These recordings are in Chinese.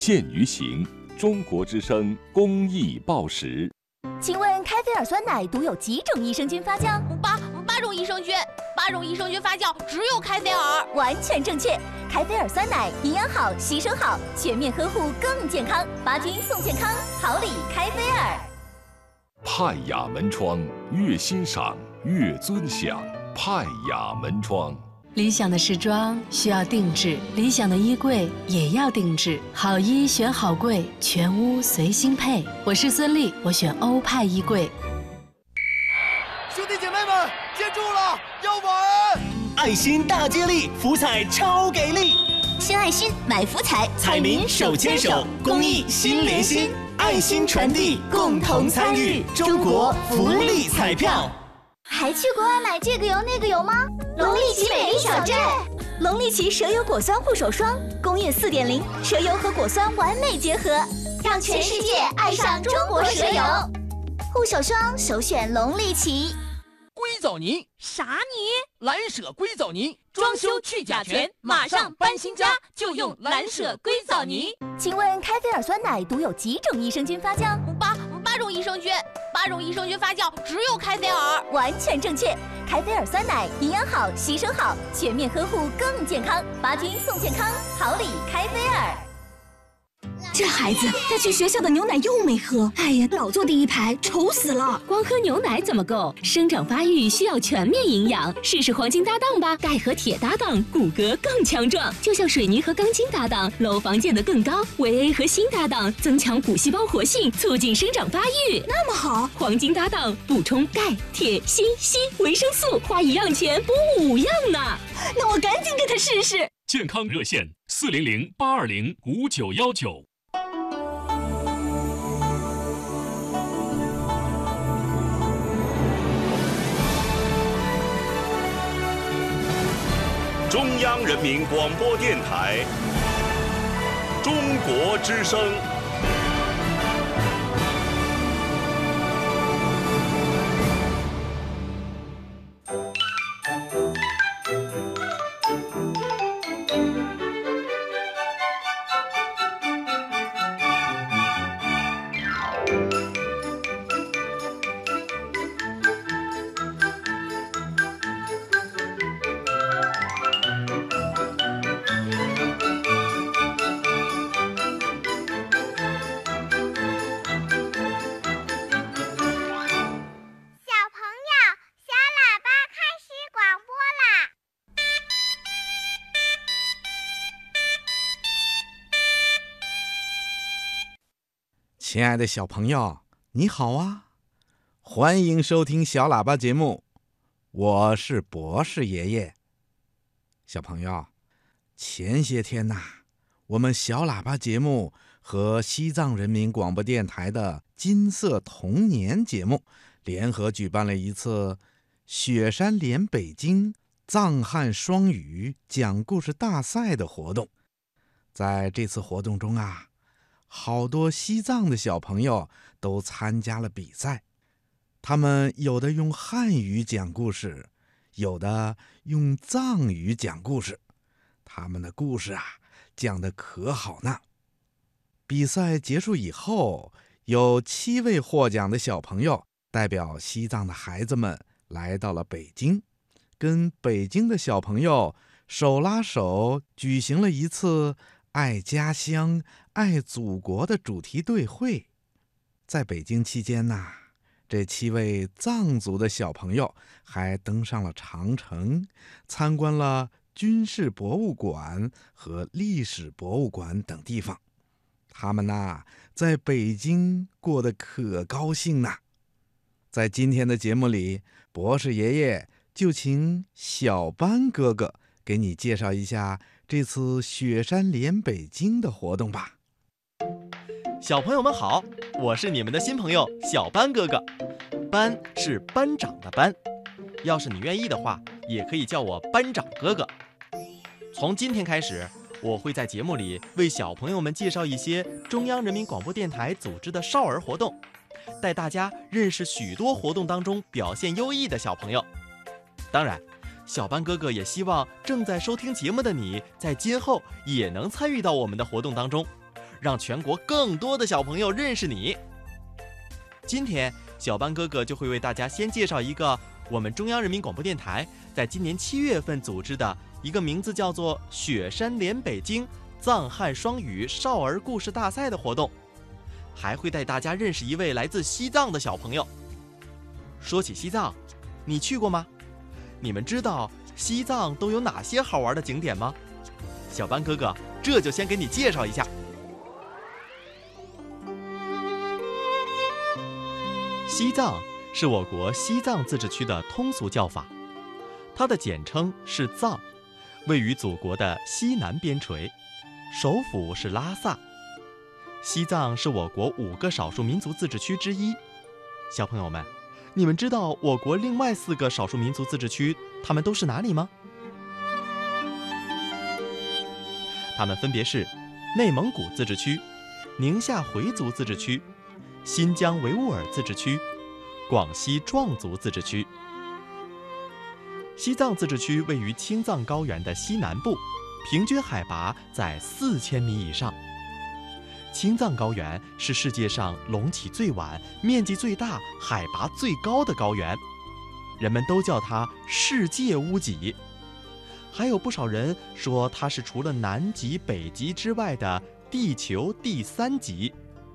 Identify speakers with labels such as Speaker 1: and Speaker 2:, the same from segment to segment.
Speaker 1: 见于行，中国之声公益报时。
Speaker 2: 请问开菲尔酸奶独有几种益生菌发酵？
Speaker 3: 八种益生菌发酵，只有开菲尔。
Speaker 2: 完全正确，开菲尔酸奶营养好，吸收好，全面呵护更健康。8斤送健康，好礼开菲尔。
Speaker 1: 派雅门窗，越欣赏越尊享。派雅门窗。
Speaker 4: 理想的时装需要定制，理想的衣柜也要定制。好衣选好柜，全屋随心配。我是孙俪，我选欧派衣柜。
Speaker 5: 兄弟姐妹们，接住了，要玩！
Speaker 6: 爱心大接力，福彩超给力！
Speaker 2: 献爱心，买福彩，
Speaker 6: 彩民手牵手，公益心连心，爱心传递，共同参与，中国福利彩票。
Speaker 2: 还去国外买这个油那个油吗？龙利奇美丽小镇，龙利奇蛇油果酸护手霜，工业4.0，蛇油和果酸完美结合，让全世界爱上中国蛇油。护手霜首选龙利奇。
Speaker 5: 硅藻泥？
Speaker 3: 啥泥？
Speaker 5: 蓝舍硅藻泥，
Speaker 3: 装修去甲醛，马上搬新家就用蓝舍硅藻泥。
Speaker 2: 请问开菲尔酸奶独有几种益生菌发酵？
Speaker 3: 八种益生菌发酵，只有开菲尔。
Speaker 2: 完全正确，开菲尔酸奶营养好，吸收好，全面呵护更健康。8斤送健康，好礼开菲尔。
Speaker 7: 这孩子带去学校的牛奶又没喝，哎呀，老坐第一排，愁死了。
Speaker 8: 光喝牛奶怎么够？生长发育需要全面营养，试试黄金搭档吧，钙和铁搭档，骨骼更强壮。就像水泥和钢筋搭档，楼房建得更高；维 A 和锌搭档，增强骨细胞活性，促进生长发育。
Speaker 7: 那么好，
Speaker 8: 黄金搭档补充钙、铁、锌、硒、维生素，花1样钱补5样呢。
Speaker 7: 那我赶紧给他试试。
Speaker 9: 健康热线400-820-5919。
Speaker 1: 中央人民广播电台，中国之声。
Speaker 10: 亲爱的小朋友，你好啊！欢迎收听小喇叭节目，我是博士爷爷。小朋友，前些天我们小喇叭节目和西藏人民广播电台的金色童年节目联合举办了一次雪山连北京藏汉双语讲故事大赛的活动。在这次活动中好多西藏的小朋友都参加了比赛，他们有的用汉语讲故事，有的用藏语讲故事，他们的故事讲得可好呢。比赛结束以后，有7位获奖的小朋友代表西藏的孩子们来到了北京，跟北京的小朋友手拉手举行了一次爱家乡、爱祖国的主题对会。在北京期间这7位藏族的小朋友还登上了长城，参观了军事博物馆和历史博物馆等地方。他们在北京过得可高兴呢。在今天的节目里，博士爷爷就请小班哥哥给你介绍一下这次雪山连北京的活动吧。
Speaker 11: 小朋友们好，我是你们的新朋友小班哥哥。班是班长的班，要是你愿意的话，也可以叫我班长哥哥。从今天开始，我会在节目里为小朋友们介绍一些中央人民广播电台组织的少儿活动，带大家认识许多活动当中表现优异的小朋友。当然，小班哥哥也希望正在收听节目的你，在今后也能参与到我们的活动当中， 让全国更多的小朋友认识你。今天，小班哥哥就会为大家先介绍一个我们中央人民广播电台在今年7月份组织的一个名字叫做“雪山连北京藏汉双语少儿故事大赛”的活动，还会带大家认识一位来自西藏的小朋友。说起西藏，你去过吗？你们知道西藏都有哪些好玩的景点吗？小班哥哥这就先给你介绍一下。西藏是我国西藏自治区的通俗叫法，它的简称是藏，位于祖国的西南边陲，首府是拉萨。西藏是我国5个少数民族自治区之一。小朋友们，你们知道我国另外4个少数民族自治区它们都是哪里吗？它们分别是内蒙古自治区、宁夏回族自治区、新疆维吾尔自治区、广西壮族自治区。西藏自治区位于青藏高原的西南部，平均海拔在4000米以上。青藏高原是世界上隆起最晚、面积最大、海拔最高的高原，人们都叫它世界屋脊。还有不少人说它是除了南极、北极之外的地球第3极。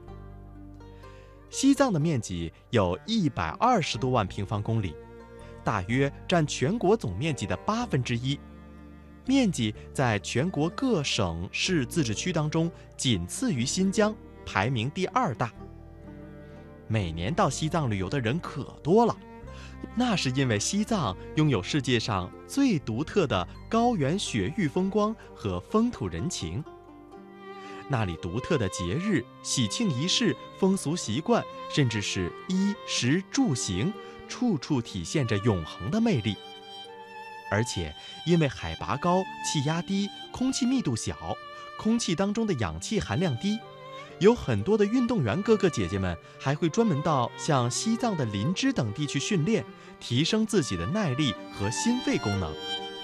Speaker 11: 西藏的面积有120多万平方公里，大约占全国总面积的1/8，面积在全国各省市自治区当中仅次于新疆，排名第2大。每年到西藏旅游的人可多了，那是因为西藏拥有世界上最独特的高原雪域风光和风土人情。那里独特的节日、喜庆仪式、风俗习惯，甚至是衣食住行，处处体现着永恒的魅力。而且因为海拔高、气压低、空气密度小，空气当中的氧气含量低，有很多的运动员哥哥姐姐们还会专门到像西藏的林芝等地去训练，提升自己的耐力和心肺功能。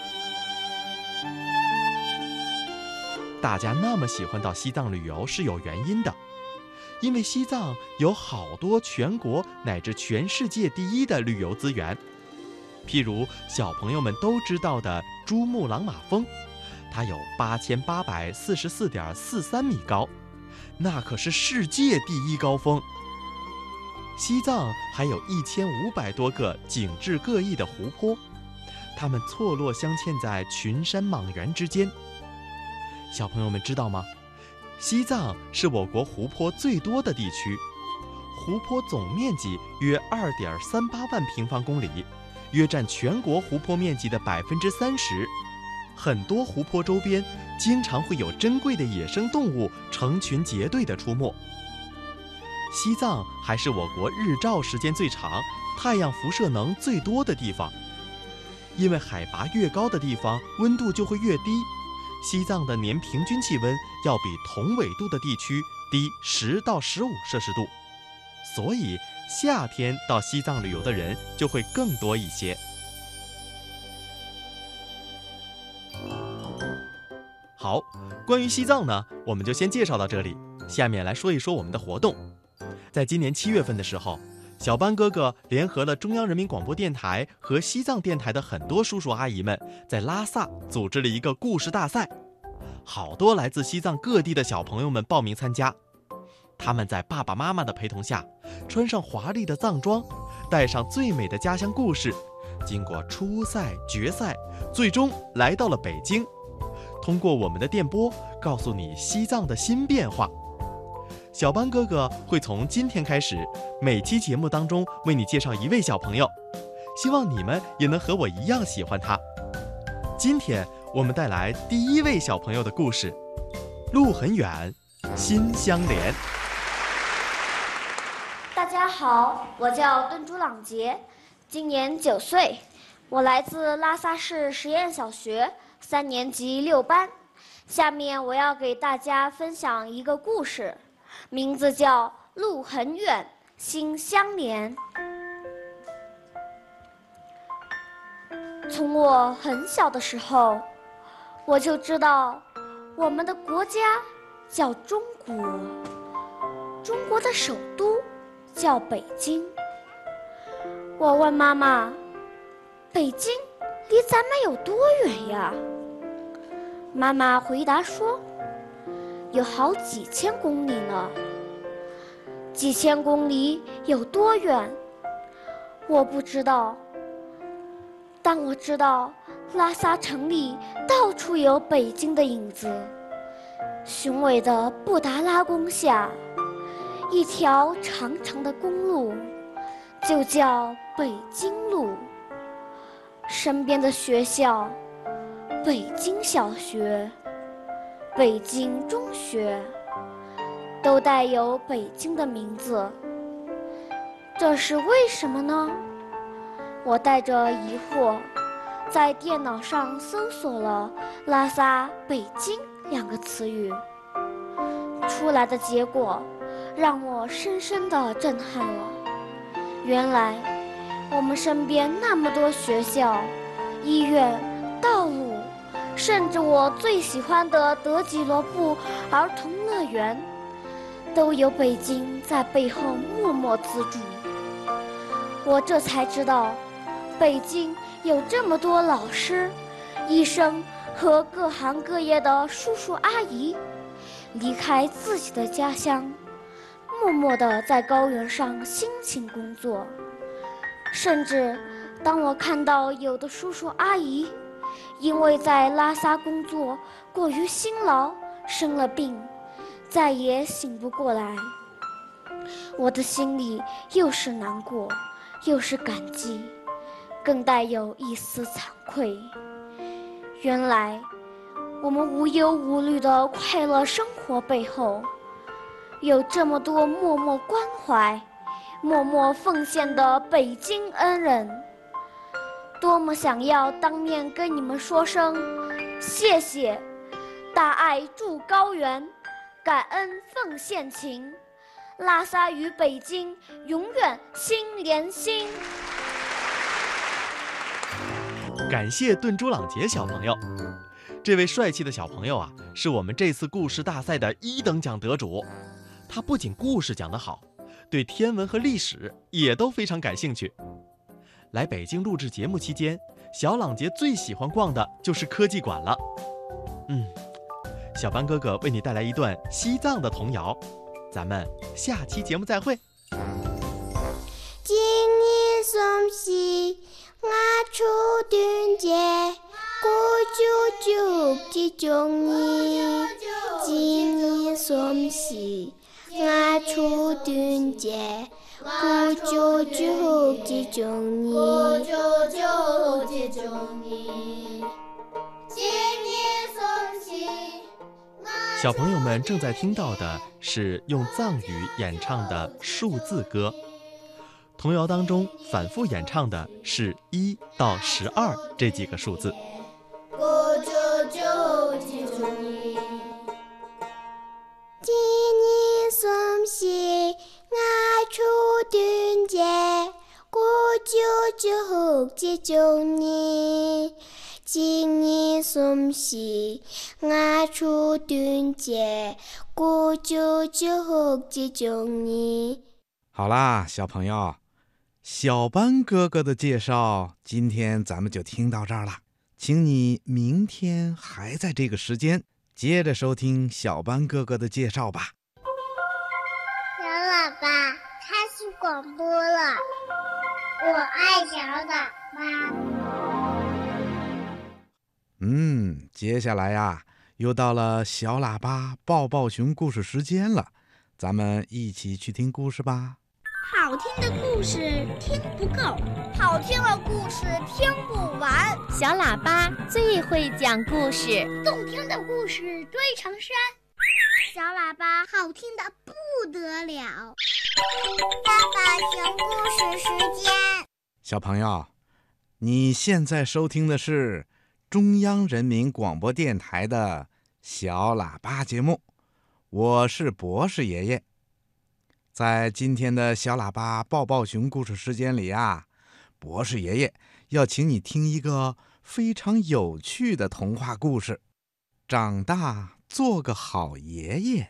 Speaker 11: 大家那么喜欢到西藏旅游是有原因的，因为西藏有好多全国乃至全世界第1的旅游资源。譬如小朋友们都知道的珠穆朗玛峰，它有8844.43米高，那可是世界第1高峰。西藏还有1500多个景致各异的湖泊，它们错落镶嵌在群山莽原之间。小朋友们知道吗？西藏是我国湖泊最多的地区，湖泊总面积约2.38万平方公里，约占全国湖泊面积的30%。很多湖泊周边经常会有珍贵的野生动物成群结队地出没。西藏还是我国日照时间最长、太阳辐射能最多的地方。因为海拔越高的地方温度就会越低，西藏的年平均气温要比同纬度的地区低10到15摄氏度，所以夏天到西藏旅游的人就会更多一些。好，关于西藏呢，我们就先介绍到这里。下面来说一说我们的活动。在今年7月份的时候，小班哥哥联合了中央人民广播电台和西藏电台的很多叔叔阿姨们，在拉萨组织了一个故事大赛，好多来自西藏各地的小朋友们报名参加。他们在爸爸妈妈的陪同下，穿上华丽的藏装，带上最美的家乡故事，经过初赛、决赛，最终来到了北京。通过我们的电波，告诉你西藏的新变化。小班哥哥会从今天开始，每期节目当中为你介绍一位小朋友，希望你们也能和我一样喜欢他。今天我们带来第1位小朋友的故事，路很远，心相连。
Speaker 9: 大家好，我叫顿珠朗杰，今年9岁，我来自拉萨市实验小学3年级6班。下面我要给大家分享一个故事，名字叫《路很远，心相连》。从我很小的时候，我就知道我们的国家叫中国，中国的首都叫北京。我问妈妈，北京离咱们有多远呀？妈妈回答说，有好几千公里呢。几千公里有多远？我不知道，但我知道拉萨城里到处有北京的影子。雄伟的布达拉宫下，一条长长的公路，就叫北京路。身边的学校，北京小学、北京中学，都带有北京的名字。这是为什么呢？我带着疑惑，在电脑上搜索了“拉萨北京”两个词语，出来的结果让我深深地震撼了。原来我们身边那么多学校、医院、道路，甚至我最喜欢的德吉罗布儿童乐园，都有北京在背后默默资助。我这才知道，北京有这么多老师、医生和各行各业的叔叔阿姨，离开自己的家乡，默默地在高原上辛勤工作。甚至当我看到有的叔叔阿姨因为在拉萨工作过于辛劳，生了病，再也醒不过来，我的心里又是难过，又是感激，更带有一丝惭愧。原来我们无忧无虑的快乐生活背后，有这么多默默关怀、默默奉献的北京恩人。多么想要当面跟你们说声谢谢，大爱驻高原，感恩奉献情，拉萨与北京永远心连心。
Speaker 11: 感谢顿珠朗杰小朋友，这位帅气的小朋友啊，是我们这次故事大赛的1等奖得主。他不仅故事讲得好，对天文和历史也都非常感兴趣。来北京录制节目期间，小朗杰最喜欢逛的就是科技馆了。小班哥哥为你带来一段西藏的童谣，咱们下期节目再会。
Speaker 12: 今年som时我出端节，古九九之中年。今年som时我出端节，古九九之中年。古九九之中年。今年som时。
Speaker 11: 小朋友们正在听到的是用藏语演唱的数字歌。童谣当中反复演唱的是1到12这几个数字。
Speaker 12: 今年som时我出端节，古九九之中年。今年som时我出端节，古九九之中年。
Speaker 10: 好啦，小朋友，小班哥哥的介绍今天咱们就听到这儿了，请你明天还在这个时间接着收听小班哥哥的介绍吧。
Speaker 12: 小喇叭开始广播了，我爱小喇叭。
Speaker 10: 接下来呀，又到了小喇叭抱抱熊故事时间了，咱们一起去听故事吧。
Speaker 13: 好听的故事听不够，
Speaker 2: 好听的故事听不完。
Speaker 14: 小喇叭最会讲故事，
Speaker 13: 动听的故事堆成山。
Speaker 12: 小喇叭好听的不得了。抱抱熊故事时间。
Speaker 10: 小朋友，你现在收听的是中央人民广播电台的小喇叭节目，我是博士爷爷。在今天的小喇叭抱抱熊故事时间里啊，博士爷爷要请你听一个非常有趣的童话故事，长大做个好爷爷。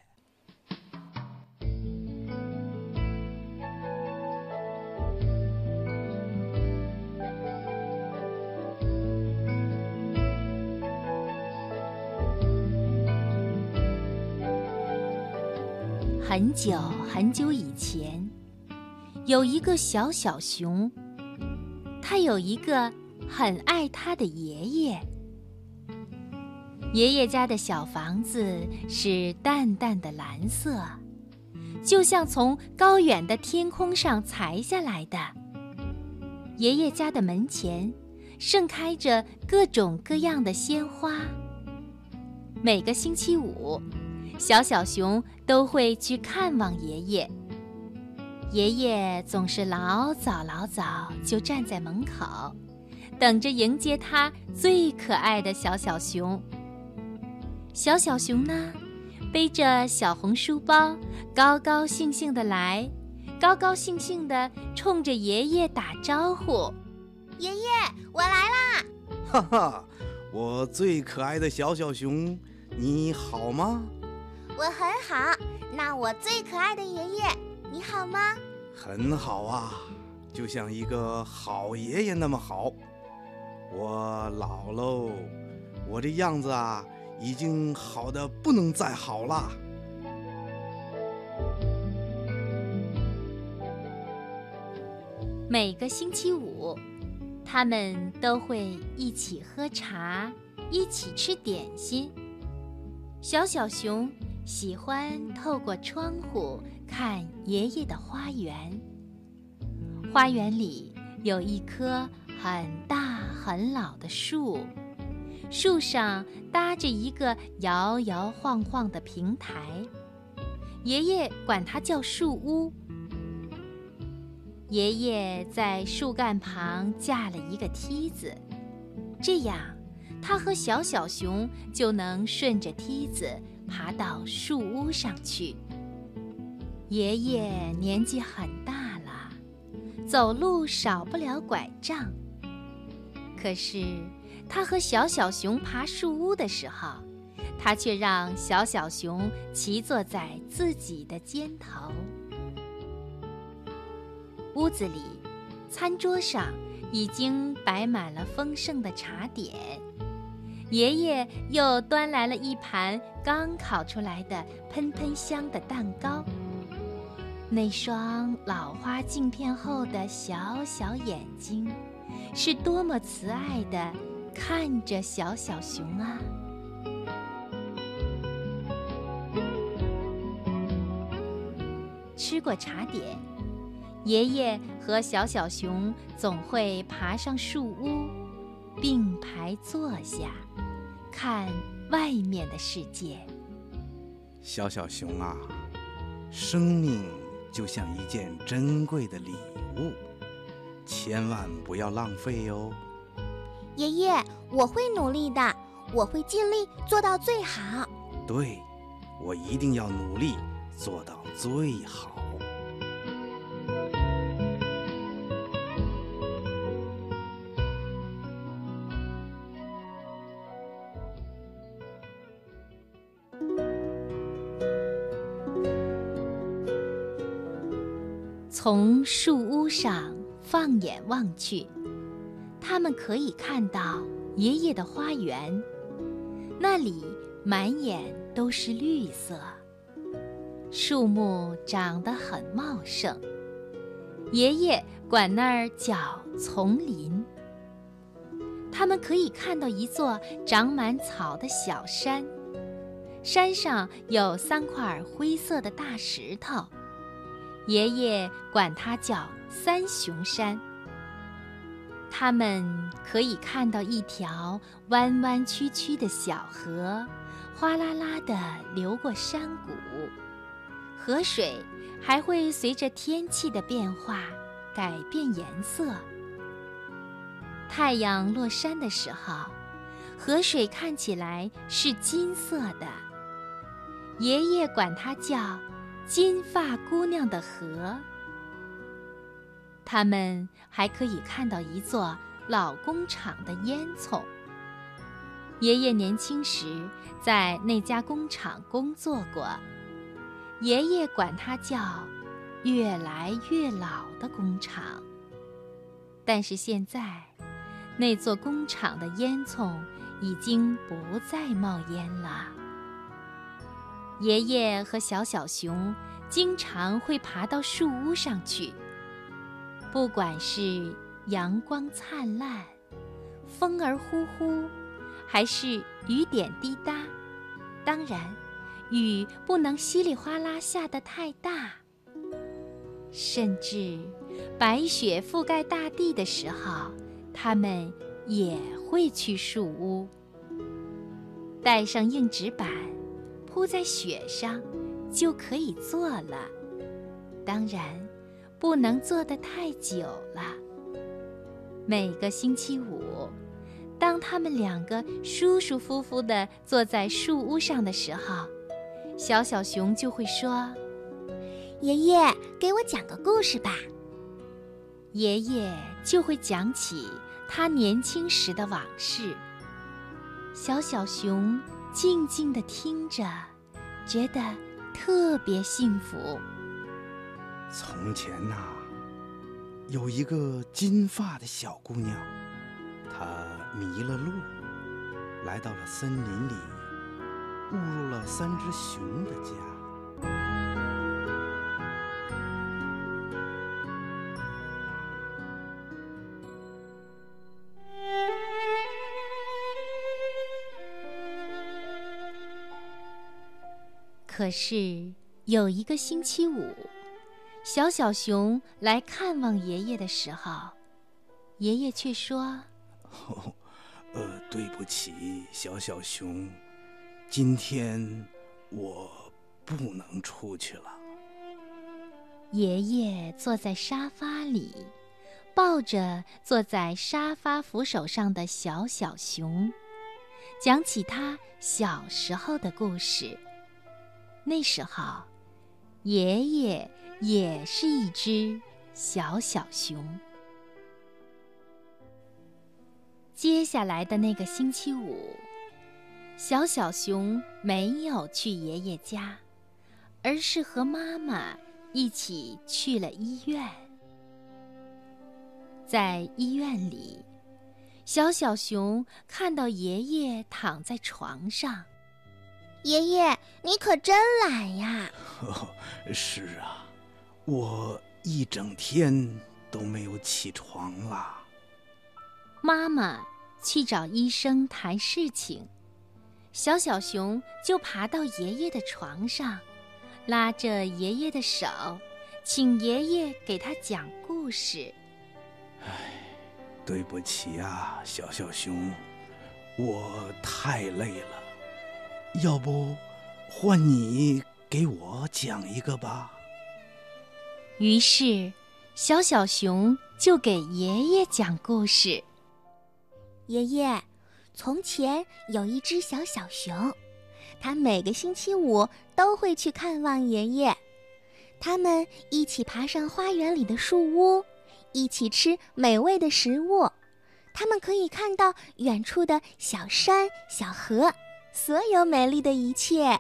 Speaker 14: 很久很久以前，有一个小小熊，它有一个很爱它的爷爷。爷爷家的小房子是淡淡的蓝色，就像从高远的天空上裁下来的。爷爷家的门前盛开着各种各样的鲜花。每个星期五，小小熊都会去看望爷爷。爷爷总是老早老早就站在门口，等着迎接他最可爱的小小熊。小小熊呢，背着小红书包，高高兴兴地来，高高兴兴地冲着爷爷打招呼：“
Speaker 2: 爷爷，我来啦！”
Speaker 10: 哈哈，我最可爱的小小熊，你好吗？
Speaker 2: 我很好。那我最可爱的爷爷，你好吗？
Speaker 10: 很好啊，就像一个好爷爷那么好。我老喽，我这样子啊，已经好得不能再好了。
Speaker 14: 每个星期五，他们都会一起喝茶，一起吃点心。小小熊喜欢透过窗户看爷爷的花园。花园里有一棵很大很老的树，树上搭着一个摇摇晃晃的平台，爷爷管它叫树屋。爷爷在树干旁架了一个梯子，这样他和小小熊就能顺着梯子爬到树屋上去。爷爷年纪很大了，走路少不了拐杖。可是他和小小熊爬树屋的时候，他却让小小熊骑坐在自己的肩头。屋子里，餐桌上已经摆满了丰盛的茶点，爷爷又端来了一盘刚烤出来的喷喷香的蛋糕。那双老花镜片后的小小眼睛，是多么慈爱地看着小小熊啊！吃过茶点，爷爷和小小熊总会爬上树屋，并排坐下，看外面的世界。
Speaker 10: 小小熊啊，生命就像一件珍贵的礼物，千万不要浪费哦。
Speaker 2: 爷爷，我会努力的，我会尽力做到最好。
Speaker 10: 对，我一定要努力做到最好。
Speaker 14: 从树屋上放眼望去，他们可以看到爷爷的花园，那里满眼都是绿色，树木长得很茂盛，爷爷管那儿叫丛林。他们可以看到一座长满草的小山，山上有3块灰色的大石头，爷爷管它叫三雄山。他们可以看到一条弯弯曲曲的小河，哗啦啦地流过山谷，河水还会随着天气的变化改变颜色。太阳落山的时候，河水看起来是金色的，爷爷管它叫金发姑娘的河。他们还可以看到一座老工厂的烟囱， 爷爷年轻时在那家工厂工作过，爷爷管它叫越来越老的工厂。但是现在，那座工厂的烟囱已经不再冒烟了。爷爷和小小熊经常会爬到树屋上去，不管是阳光灿烂，风儿呼呼，还是雨点滴答，当然，雨不能稀里哗啦下得太大。甚至白雪覆盖大地的时候，他们也会去树屋，带上硬纸板，铺在雪上，就可以坐了。当然，不能坐得太久了。每个星期五，当他们两个舒舒服服地坐在树屋上的时候，小小熊就会说：“
Speaker 2: 爷爷，给我讲个故事吧。”
Speaker 14: 爷爷就会讲起他年轻时的往事。小小熊静静地听着，觉得特别幸福。
Speaker 10: 从前呐，有一个金发的小姑娘，她迷了路，来到了森林里，误入了3只熊的家。
Speaker 14: 可是有一个星期五，小小熊来看望爷爷的时候，爷爷却说：“
Speaker 10: 对不起，小小熊，今天我不能出去了。”
Speaker 14: 爷爷坐在沙发里，抱着坐在沙发扶手上的小小熊，讲起他小时候的故事。那时候，爷爷也是一只小小熊。接下来的那个星期五，小小熊没有去爷爷家，而是和妈妈一起去了医院。在医院里，小小熊看到爷爷躺在床上。
Speaker 2: 爷爷，你可真懒呀！
Speaker 10: 是啊，我一整天都没有起床了。
Speaker 14: 妈妈去找医生谈事情，小小熊就爬到爷爷的床上，拉着爷爷的手，请爷爷给他讲故事。
Speaker 10: 对不起啊，小小熊，我太累了。要不换你给我讲一个吧。
Speaker 14: 于是小小熊就给爷爷讲故事。
Speaker 2: 爷爷，从前有一只小小熊，它每个星期五都会去看望爷爷。他们一起爬上花园里的树屋，一起吃美味的食物。他们可以看到远处的小山、小河，所有美丽的一切。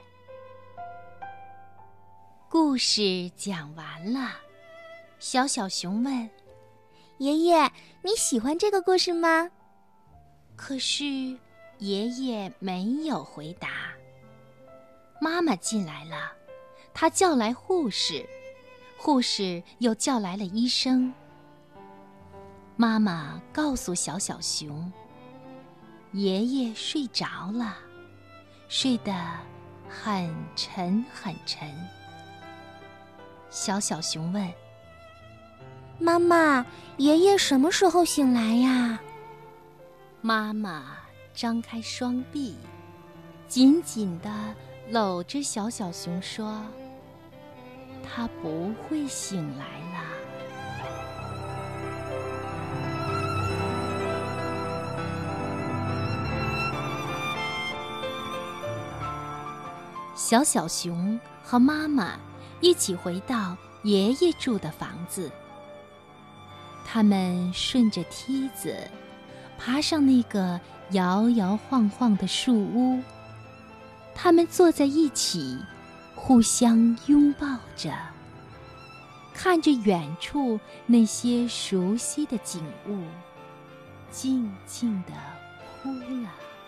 Speaker 14: 故事讲完了，小小熊问：“
Speaker 2: 爷爷，你喜欢这个故事吗？”
Speaker 14: 可是爷爷没有回答。妈妈进来了，她叫来护士，护士又叫来了医生。妈妈告诉小小熊，爷爷睡着了，睡得很沉很沉。小小熊问：“
Speaker 2: 妈妈，爷爷什么时候醒来呀？”
Speaker 14: 妈妈张开双臂，紧紧地搂着小小熊说：“他不会醒来了。”小小熊和妈妈一起回到爷爷住的房子。他们顺着梯子爬上那个摇摇晃晃的树屋，他们坐在一起，互相拥抱着，看着远处那些熟悉的景物，静静地哭了。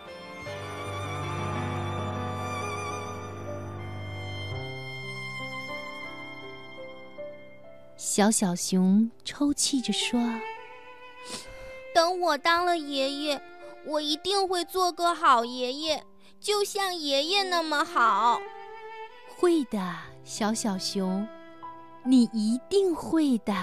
Speaker 14: 小小熊抽泣着说：
Speaker 15: 等我当了爷爷，我一定会做个好爷爷，就像爷爷那么好。
Speaker 14: 会的，小小熊，你一定会的。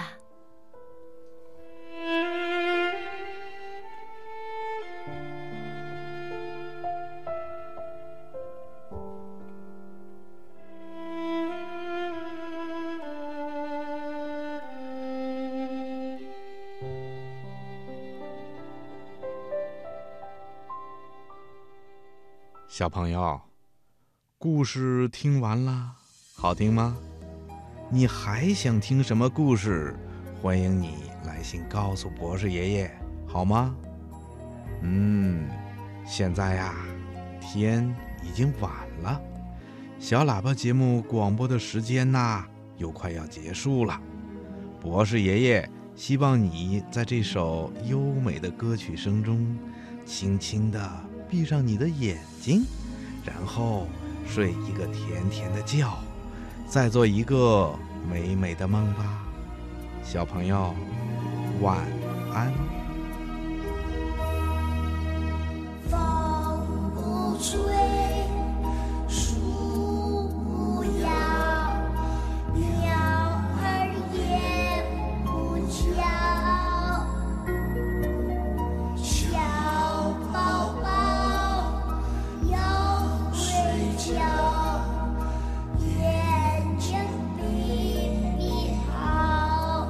Speaker 10: 小朋友，故事听完了，好听吗？你还想听什么故事？欢迎你来信告诉博士爷爷，好吗？现在呀，天已经晚了，小喇叭节目广播的时间呐，又快要结束了。博士爷爷希望你在这首优美的歌曲声中，轻轻地闭上你的眼睛，然后睡一个甜甜的觉，再做一个美美的梦吧。小朋友，晚安。
Speaker 12: 风不吹，树不摇，鸟儿也不叫，小宝宝要睡觉，眼睛闭闭好，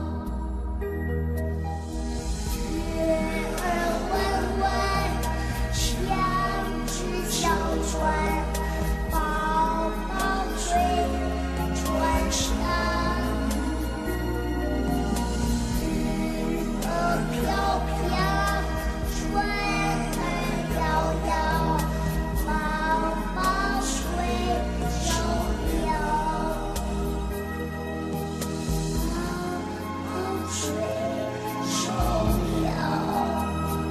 Speaker 12: 月儿弯弯，像只小船，宝宝睡船上，云儿飘飘，船儿摇摇，宝宝睡着了，宝宝睡着了。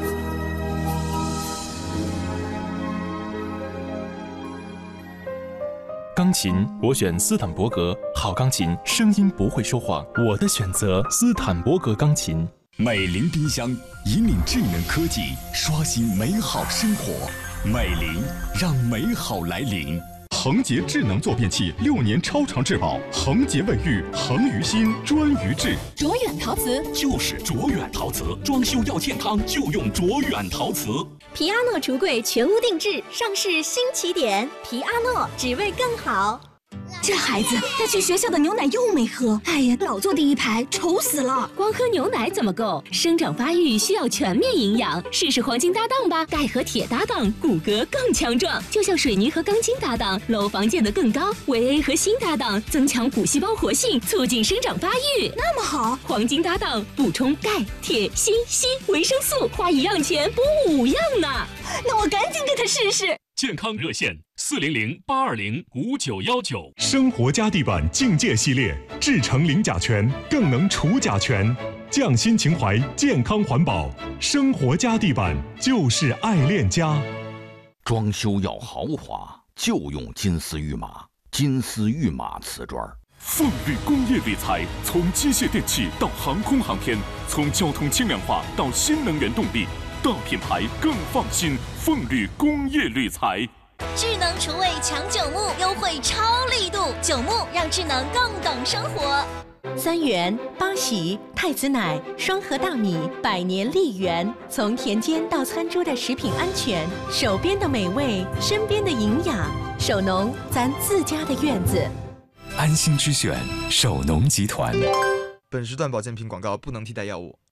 Speaker 16: 钢琴，我选斯坦伯格。好钢琴，声音不会说谎。我的选择，斯坦伯格钢琴。
Speaker 1: 美林冰箱引领智能科技，刷新美好生活。美林，让美好来临。
Speaker 17: 恒洁智能坐便器6年超长质保，恒洁卫浴，恒于心，专于智。
Speaker 8: 卓远陶瓷
Speaker 1: 就是卓远陶瓷，装修要健康就用卓远陶瓷。
Speaker 2: 皮阿诺橱柜全屋定制，上市新起点，皮阿诺只为更好。
Speaker 7: 这孩子带去学校的牛奶又没喝，哎呀，老坐第一排，愁死了。
Speaker 8: 光喝牛奶怎么够？生长发育需要全面营养，试试黄金搭档吧，钙和铁搭档，骨骼更强壮。就像水泥和钢筋搭档，楼房建得更高；维 A 和锌搭档，增强骨细胞活性，促进生长发育。
Speaker 7: 那么好，
Speaker 8: 黄金搭档补充钙、铁、锌、硒、维生素，花1样钱补5样呢。
Speaker 7: 那我赶紧给他试试。
Speaker 1: 健康热线400-820-5919。
Speaker 17: 生活家地板境界系列，制成零甲醛，更能除甲醛，匠心情怀，健康环保。生活家地板就是爱恋家。
Speaker 18: 装修要豪华，就用金丝玉马，金丝玉马瓷砖。
Speaker 1: 凤绿工业铝材，从机械电器到航空航天，从交通轻量化到新能源动力。大品牌更放心，凤绿工业铝材。
Speaker 2: 智能厨卫抢9牧，优惠超力度，9牧让智能更懂生活。
Speaker 19: 3元、八喜、太子奶、双核大米、百年丽源，从田间到餐桌的食品安全，手边的美味，身边的营养，手农咱自家的院子。
Speaker 20: 安心之选，手农集团。
Speaker 5: 本时段保健品广告不能替代药物。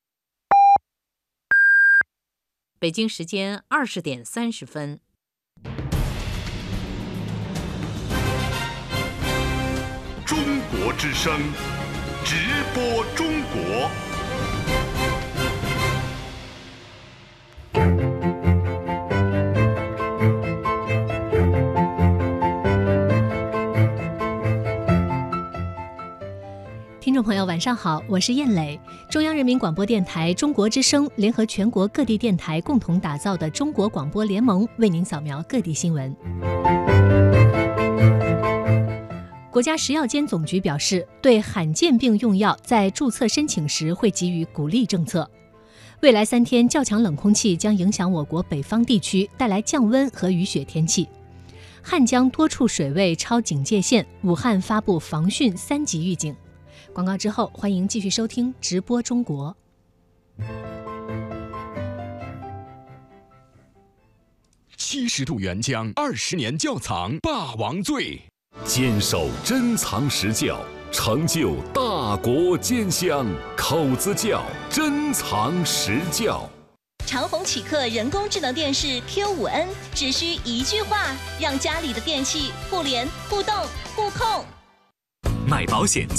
Speaker 21: 北京时间20点30分。
Speaker 1: 中国之声，直播中国。
Speaker 4: 听众朋友，晚上好，我是燕磊。中央人民广播电台中国之声联合全国各地电台共同打造的中国广播联盟，为您扫描各地新闻。国家食药监总局表示，对罕见病用药在注册申请时会给予鼓励政策。未来3天，较强冷空气将影响我国北方地区，带来降温和雨雪天气。汉江多处水位超警戒线，武汉发布防汛3级预警。广告之后，欢迎继续收听直播中国。
Speaker 22: 70度原浆20年窖藏霸王醉，
Speaker 1: 坚守珍藏实窖，成就大国坚香。口子窖珍藏实窖。
Speaker 2: 长虹启客人工智能电视 Q5N， 只需一句话，让家里的电器互联、互动、互控。
Speaker 20: 买保险